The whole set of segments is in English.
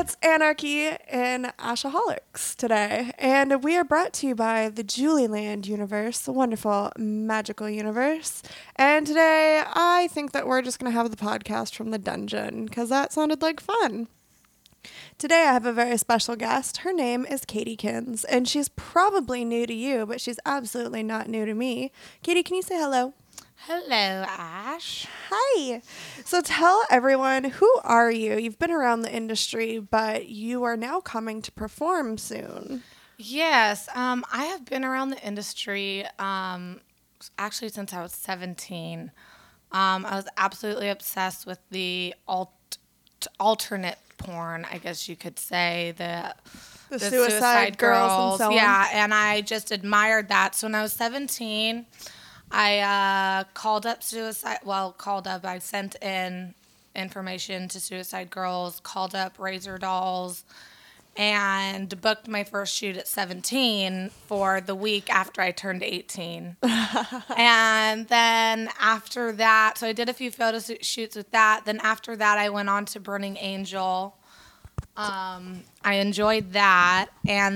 It's Anarchy in Ashaholics today, and we are brought to you by the Julieland universe, the wonderful magical universe. And today, I think that we're just going to have the podcast from the dungeon, because that sounded like fun. Today, I have a very special guest. Her name is Katie Kins, and she's probably new to you, but she's absolutely not new to me. Katie, can you say hello? Hello, Ash. Hi. So tell everyone, who are you? You've been around the industry, but you are now coming to perform soon. Yes, I have been around the industry actually since I was 17. I was absolutely obsessed with the alternate porn, I guess you could say, the Suicide Girls and so on. Yeah, and I just admired that. So when I was 17, I I sent in information to Suicide Girls, called up Razor Dolls, and booked my first shoot at 17 for the week after I turned 18. And then after that, so I did a few photo shoots with that. Then after that, I went on to Burning Angel. I enjoyed that.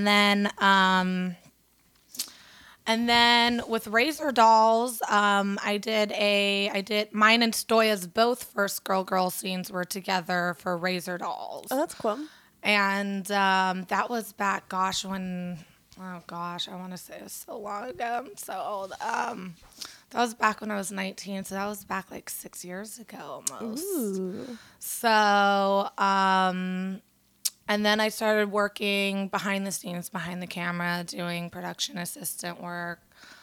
And then with Razor Dolls, I did mine and Stoya's both first girl scenes were together for Razor Dolls. Oh, that's cool. And that was back, I want to say it was so long ago. I'm so old. That was back when I was 19, so that was back like 6 years ago almost. Ooh. So, and then I started working behind the scenes, behind the camera, doing production assistant work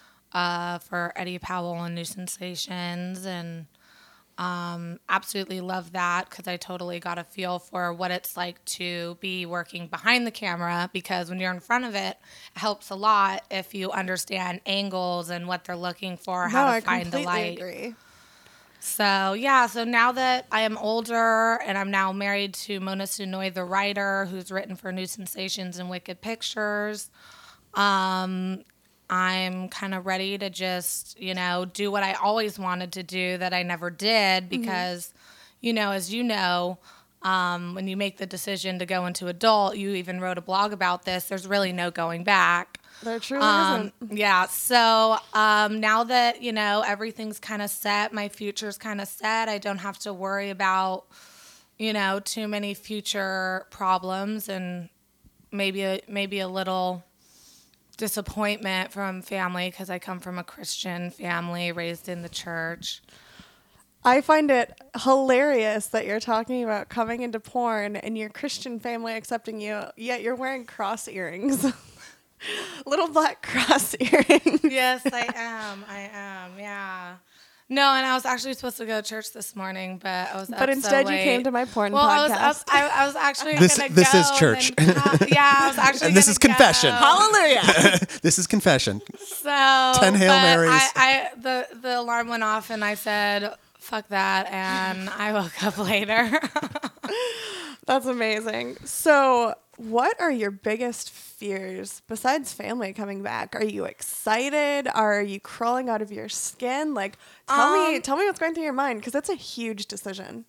for Eddie Powell and New Sensations, and absolutely love that because I totally got a feel for what it's like to be working behind the camera, because when you're in front of it, it helps a lot if you understand angles and what they're looking for, how to find the light. I completely agree. So, yeah, so now that I am older and I'm now married to Mona Sunoy, the writer, who's written for New Sensations and Wicked Pictures, I'm kind of ready to just, do what I always wanted to do that I never did because, as you know, when you make the decision to go into adult, you even wrote a blog about this, there's really no going back. There truly isn't. Yeah, so now that, everything's kind of set, my future's kind of set, I don't have to worry about, too many future problems and maybe a little disappointment from family because I come from a Christian family raised in the church. I find it hilarious that you're talking about coming into porn and your Christian family accepting you, yet you're wearing cross earrings. Little black cross earrings. Yes, I am, yeah. No, and I was actually supposed to go to church this morning, but I was up But instead so late. You came to my porn podcast. I was actually This going to go. this is church. I was actually And this is gonna confession. go. Hallelujah. This is confession. So 10 Hail but Marys. The alarm went off and I said, fuck that, and I woke up later. That's amazing. So, what are your biggest fears besides family coming back? Are you excited? Are you crawling out of your skin? Like, tell me what's going through your mind, because it's a huge decision.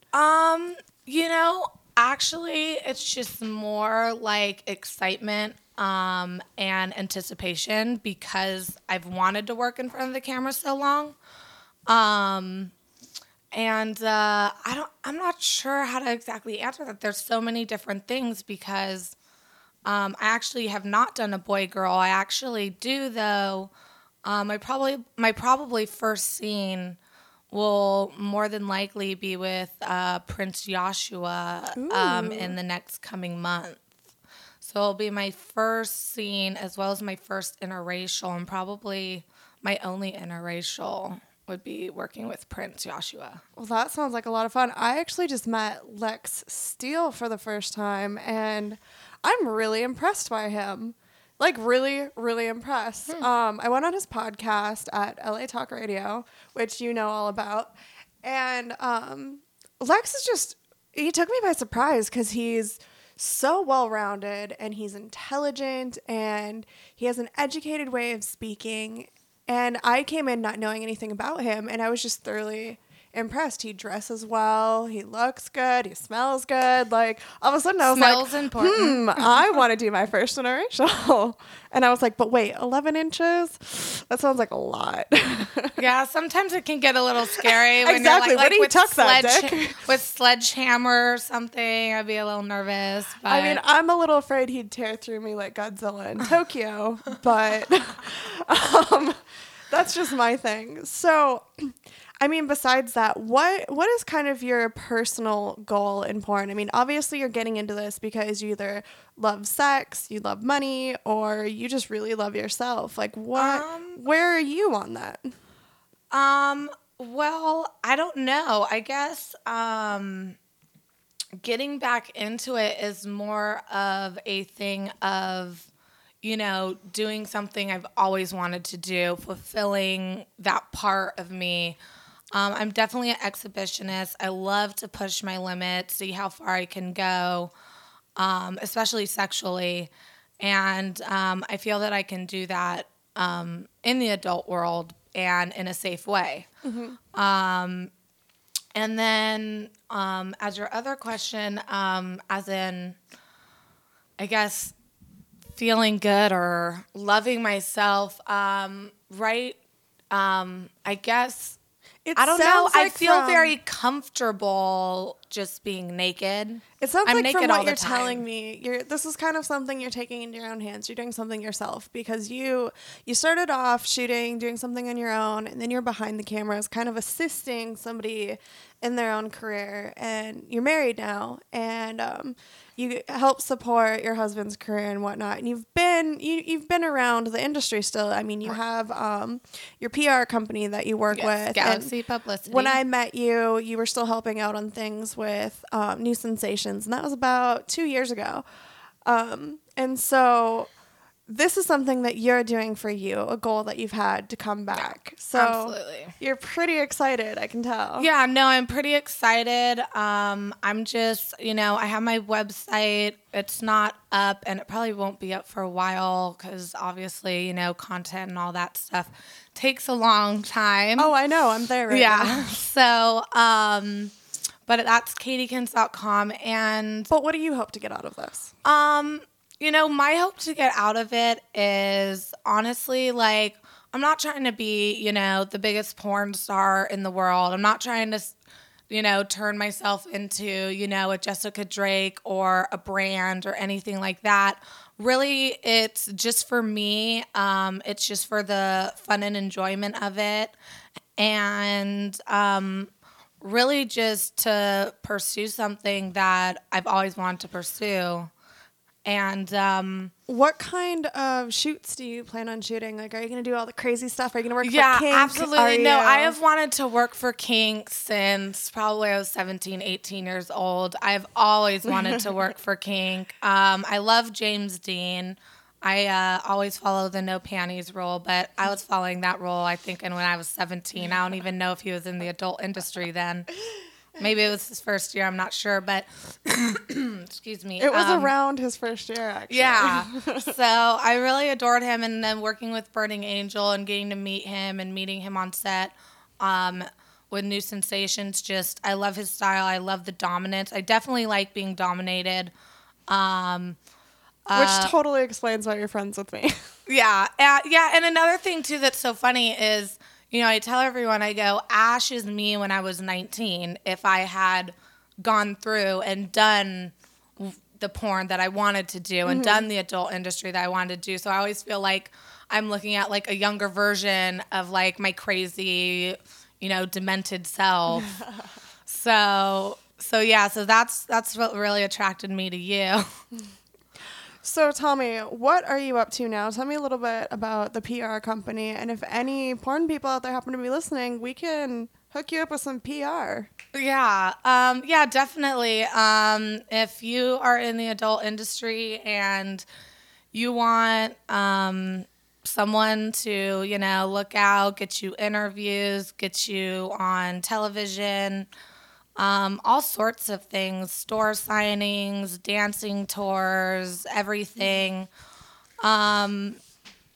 Actually, it's just more like excitement and anticipation because I've wanted to work in front of the camera so long. And I'm not sure how to exactly answer that. There's so many different things because I actually have not done a boy-girl. I actually do, though. My probably first scene will more than likely be with Prince Joshua in the next coming month. So it'll be my first scene as well as my first interracial, and probably my only interracial would be working with Prince Joshua. Well, that sounds like a lot of fun. I actually just met Lex Steele for the first time, and I'm really impressed by him. Like, really, really impressed. I went on his podcast at LA Talk Radio, which you know all about. And Lex is just, he took me by surprise because he's so well-rounded and he's intelligent and he has an educated way of speaking. And I came in not knowing anything about him, and I was just thoroughly impressed. He dresses well, he looks good, he smells good. Like all of a sudden I was Smells like, important. I want to do my first interracial. And I was like, but wait, 11 inches? That sounds like a lot. Yeah, sometimes it can get a little scary when Exactly. you're Where do you tuck that, sledge- Dick? with sledgehammer or something. I'd be a little nervous. But I mean, I'm a little afraid he'd tear through me like Godzilla in Tokyo, but that's just my thing. So, I mean, besides that, what is kind of your personal goal in porn? I mean, obviously you're getting into this because you either love sex, you love money, or you just really love yourself. Like where are you on that? Well, I don't know. I guess getting back into it is more of a thing of, doing something I've always wanted to do, fulfilling that part of me. I'm definitely an exhibitionist. I love to push my limits, see how far I can go, especially sexually. And I feel that I can do that in the adult world and in a safe way. Mm-hmm. And then as your other question, as in, I guess, feeling good or loving myself, right? I guess, I don't know. I feel very comfortable just being naked. It sounds I'm like naked from all what the you're time. telling me, this is kind of something you're taking into your own hands. You're doing something yourself because you started off shooting, doing something on your own, and then you're behind the cameras, kind of assisting somebody in their own career. And you're married now, and you help support your husband's career and whatnot. And you've been around the industry still. I mean, you have your PR company that you work with, Galaxy Publicity. When I met you, you were still helping out on things with New Sensations, and that was about 2 years ago. And so this is something that you're doing for you, a goal that you've had to come back. So absolutely. You're pretty excited, I can tell. Yeah, no, I'm pretty excited. I'm just, I have my website. It's not up, and it probably won't be up for a while because obviously, content and all that stuff takes a long time. Oh, I know. I'm there right now. So, but that's katiekins.com. And But what do you hope to get out of this? my hope to get out of it is honestly, like, I'm not trying to be, the biggest porn star in the world. I'm not trying to, turn myself into, a Jessica Drake or a brand or anything like that. Really, it's just for me. It's just for the fun and enjoyment of it. And really just to pursue something that I've always wanted to pursue. And what kind of shoots do you plan on shooting? Like, are you going to do all the crazy stuff? Are you going to work yeah, for Kink? absolutely. No, I have wanted to work for Kink since probably I was 17, 18 years old. I've always wanted to work for Kink. I love James Dean. I always follow the no panties rule, but I was following that rule, I think, when I was 17. I don't even know if he was in the adult industry then. Maybe it was his first year. I'm not sure, but excuse me. It was around his first year, actually. Yeah. So I really adored him, and then working with Burning Angel and getting to meet him and meeting him on set with New Sensations. Just, I love his style. I love the dominance. I definitely like being dominated. Which totally explains why you're friends with me. Yeah. Yeah. And another thing, too, that's so funny is, I tell everyone, I go, Ash is me when I was 19 if I had gone through and done the porn that I wanted to do and done the adult industry that I wanted to do. So I always feel like I'm looking at, like, a younger version of, like, my crazy, demented self. So yeah, so that's what really attracted me to you. So tell me, what are you up to now? Tell me a little bit about the PR company, and if any porn people out there happen to be listening, we can hook you up with some PR. Yeah, yeah, definitely. If you are in the adult industry and you want someone to, look out, get you interviews, get you on television, all sorts of things, store signings, dancing tours, everything.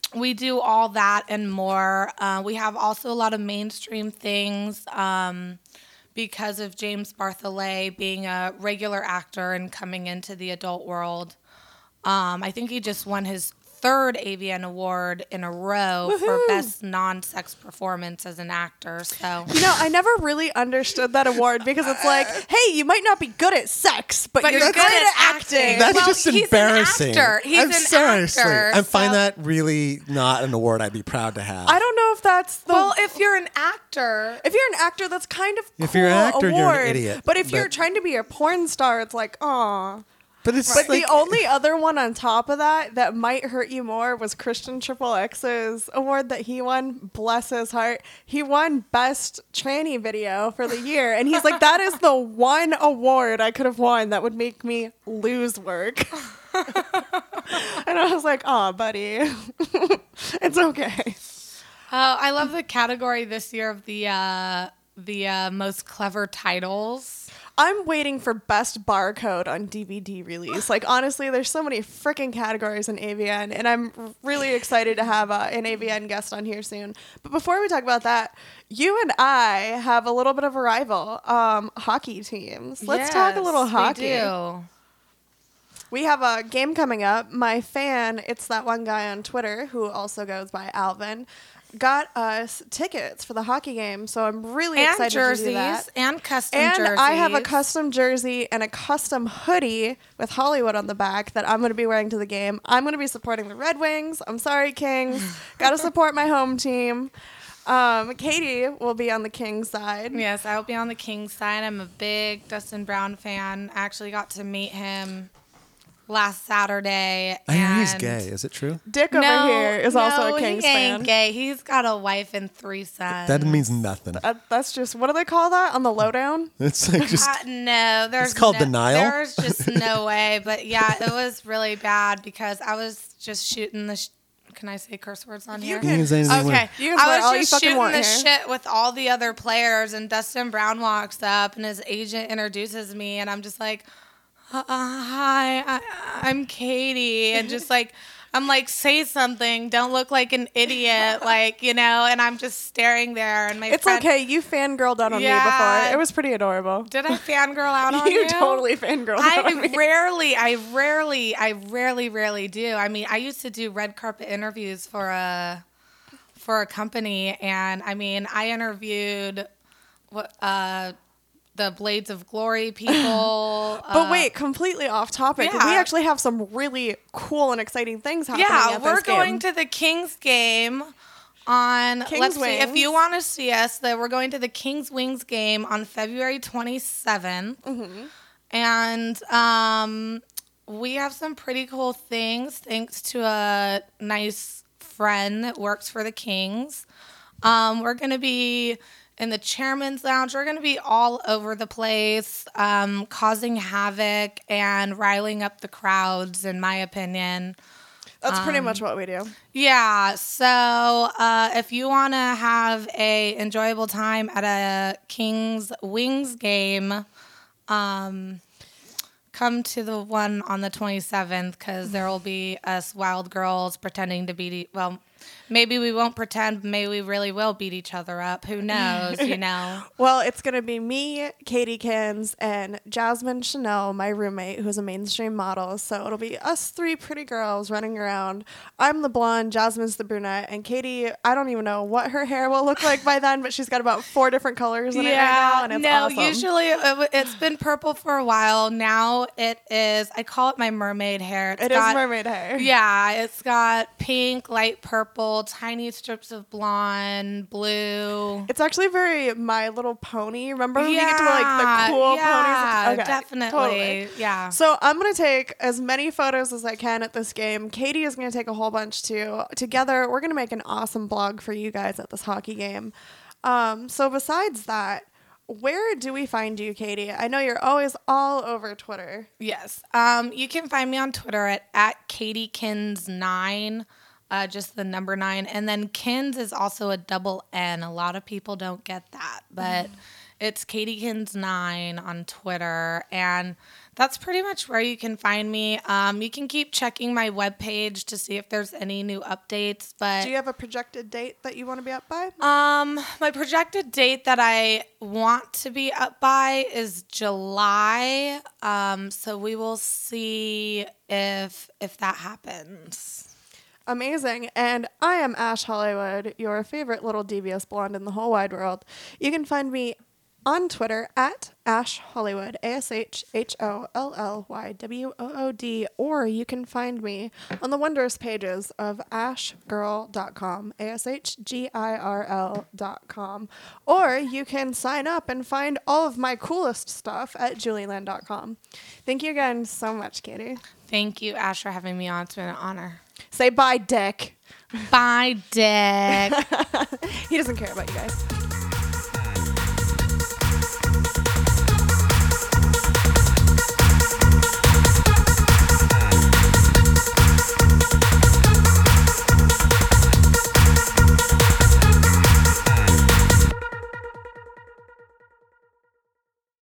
we do all that and more. We have also a lot of mainstream things because of James Bartholet being a regular actor and coming into the adult world. I think he just won his third AVN award in a row for best non-sex performance as an actor. So I never really understood that award because it's like, hey, you might not be good at sex, but you're good at acting. That's Well, just he's an embarrassing. actor. He's an seriously, actor, I find so- that really not an award I'd be proud to have. I don't know if that's the. well, if you're an actor, if you're an actor, that's kind of If cool you're an actor, award. you're an idiot. But if you're But- trying to be a porn star, it's like, aw. But it's But like, the only other one on top of that might hurt you more was Christian Triple X's award that he won. Bless his heart. He won Best Tranny Video for the year. And he's like, that is the one award I could have won that would make me lose work. And I was like, aw, buddy. It's okay. I love the category this year of the most clever titles. I'm waiting for Best Barcode on DVD release. Like, honestly, there's so many freaking categories in AVN, and I'm really excited to have an AVN guest on here soon. But before we talk about that, you and I have a little bit of a rival, hockey teams. Let's talk a little hockey. We do. We have a game coming up. My fan, it's that one guy on Twitter who also goes by Alvin, got us tickets for the hockey game, so I'm really And excited jerseys to do that. and custom And jerseys. I have a custom jersey and a custom hoodie with Hollywood on the back that I'm going to be wearing to the game. I'm going to be supporting the Red Wings. I'm sorry, Kings. Got to support my home team. Katie will be on the Kings side. Yes, I will be on the Kings side. I'm a big Dustin Brown fan. I actually got to meet him last Saturday. I hear he's and- gay. Is it true? Dick over here is also a Kings he ain't fan. gay. He's got a wife and 3 sons. That means nothing. That's just, what do they call that on the lowdown? It's like just No, there's called no, denial? There's just no way. But yeah, it was really bad because I was just shooting the. Can I say curse words on here? You can say anything you Okay, want. You can swear I all was you just fucking shooting want the here. shit with all the other players, and Dustin Brown walks up, and his agent introduces me, and I'm just like, "Hi, I'm Katie," and just like, I'm like, "Say something, don't look like an idiot," like and I'm just staring there, and my It's friend, okay. You fangirled out on me Yeah. before. It was pretty adorable. Did I fangirl out on you? You totally fangirled out on me. I rarely do. I mean, I used to do red carpet interviews for a company, and I mean, I interviewed the Blades of Glory people. But wait, completely off topic. yeah. We actually have some really cool and exciting things happening yeah, at we're this going game. to the Kings game on Kings let's see if Wings. you want to see us. That we're going to the Kings Wings game on February 27th, and we have some pretty cool things thanks to a nice friend that works for the Kings. We're going to be in the chairman's lounge. We're going to be all over the place, causing havoc and riling up the crowds, in my opinion. That's pretty much what we do. Yeah, so if you want to have a enjoyable time at a Kings Wings game, come to the one on the 27th because there will be us wild girls pretending to beat. Well, maybe we won't pretend. Maybe we really will beat each other up. Who knows? Well, it's going to be me, Katie Kins, and Jasmine Chanel, my roommate, who's a mainstream model. So it'll be us 3 pretty girls running around. I'm the blonde, Jasmine's the brunette, and Katie, I don't even know what her hair will look like by then, but she's got about 4 different colors in it right now, and it's awesome. Usually it's been purple for a while. Now it is. I call it my mermaid hair. It is mermaid hair. Yeah, it's got pink, light purple, tiny strips of blonde, blue. It's actually very My Little Pony. Remember when we get to like the cool yeah, ponies? Okay, definitely. totally. Yeah. So I'm going to take as many photos as I can at this game. Katie is going to take a whole bunch too. Together, we're going to make an awesome blog for you guys at this hockey game. So besides that, where do we find you, Katie? I know you're always all over Twitter. Yes. You can find me on Twitter at KatieKins9. Just the number 9. And then Kins is also a double N. A lot of people don't get that, but It's Katiekins9 on Twitter, and that's pretty much where you can find me. You can keep checking my webpage to see if there's any new updates. But Do you have a projected date that you want to be up by? my projected date that I want to be up by is July. So we will see if that happens. Amazing. And I am Ash Hollywood, your favorite little devious blonde in the whole wide world. You can find me on Twitter at Ash Hollywood, ASHHOLLYWOOD, or you can find me on the wondrous pages of ashgirl.com, ASHGIRL.com, or you can sign up and find all of my coolest stuff at julieland.com. Thank you again so much, Katie. Thank you, Ash, for having me on. It's been an honor. Say bye, Dick. Bye, Dick. He doesn't care about you guys.